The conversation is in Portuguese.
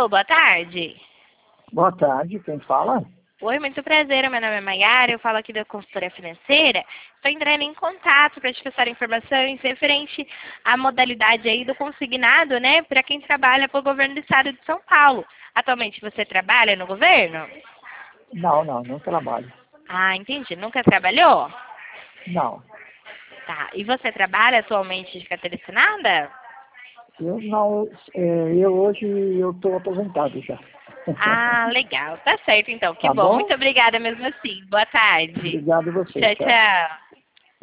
Alô, boa tarde. Boa tarde, quem fala? Oi, muito prazer. Meu nome é Maiara, eu falo aqui da consultoria financeira. Estou entrando em contato para te passar informações referente à modalidade aí do consignado, né, para quem trabalha para o governo do estado de São Paulo. Atualmente você trabalha no governo? Não trabalho. Ah, entendi. Nunca trabalhou? Não, Tá. E você trabalha atualmente de carteira assinada? eu não, eu hoje eu estou aposentado já. Ah, legal. Tá certo então. Que Tá bom. bom? Muito obrigada mesmo assim. Boa tarde. Obrigado a você, Tchau, tchau. tchau.